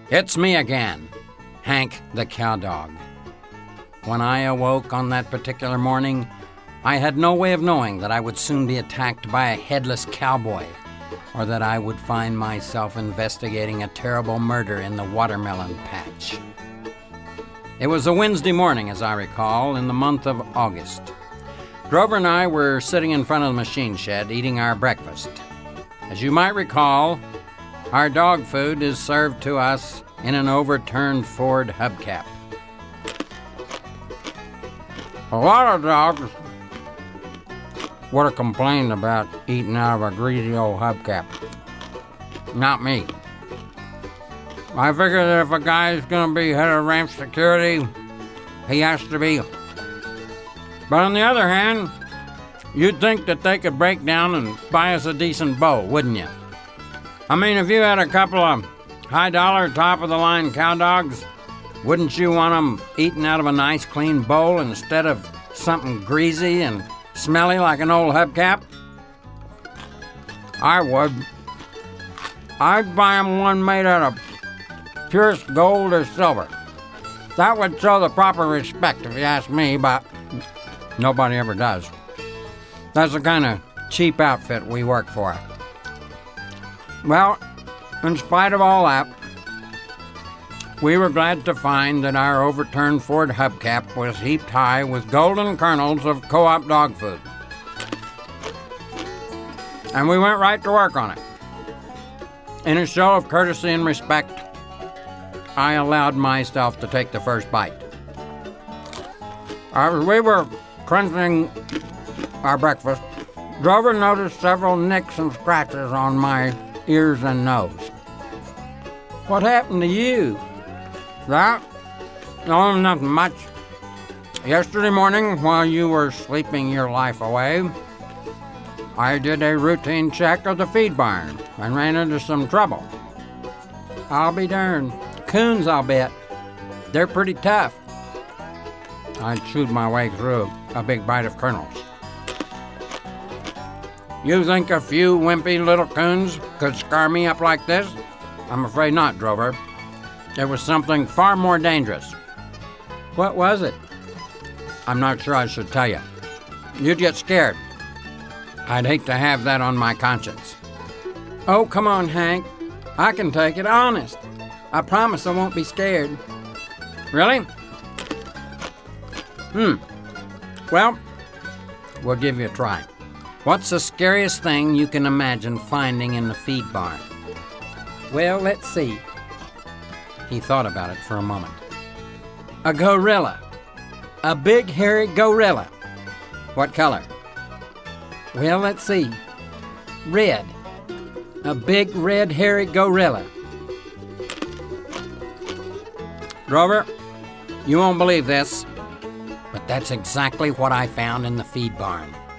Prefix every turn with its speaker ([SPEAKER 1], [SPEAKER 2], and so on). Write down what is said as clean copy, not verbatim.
[SPEAKER 1] It's me again, Hank the cow dog. When I awoke on that particular morning, I had no way of knowing that I would soon be attacked by a headless cowboy, or that I would find myself investigating a terrible murder in the watermelon patch. It was a Wednesday morning, as I recall, in the month of August. Grover and I were sitting in front of the machine shed eating our breakfast. As you might recall, our dog food is served to us in an overturned Ford hubcap. A lot of dogs would have complained about eating out of a greasy old hubcap. Not me. I figure that if a guy's gonna be head of ranch security, he has to be. But on the other hand, you'd think that they could break down and buy us a decent bow, wouldn't you? I mean, if you had a couple of high-dollar, top-of-the-line cow dogs, wouldn't you want them eating out of a nice, clean bowl instead of something greasy and smelly like an old hubcap? I would. I'd buy them one made out of purest gold or silver. That would show the proper respect, if you ask me, but nobody ever does. That's the kind of cheap outfit we work for. Well, in spite of all that, we were glad to find that our overturned Ford hubcap was heaped high with golden kernels of co-op dog food. And we went right to work on it. In a show of courtesy and respect, I allowed myself to take the first bite. As we were crunching our breakfast, Grover noticed several nicks and scratches on my ears and nose. What happened to you? That? Oh, nothing much. Yesterday morning, while you were sleeping your life away, I did a routine check of the feed barn and ran into some trouble. I'll be darned. Coons, I'll bet. They're pretty tough. I chewed my way through a big bite of kernels. You think a few wimpy little coons could scar me up like this? I'm afraid not, Grover. It was something far more dangerous. What was it? I'm not sure I should tell you. You'd get scared. I'd hate to have that on my conscience. Oh, come on, Hank. I can take it, honest. I promise I won't be scared. Really? Well, we'll give you a try. What's the scariest thing you can imagine finding in the feed barn? Well, let's see. He thought about it for a moment. A gorilla. A big, hairy gorilla. What color? Well, let's see. Red. A big, red, hairy gorilla. Grover, you won't believe this, but that's exactly what I found in the feed barn.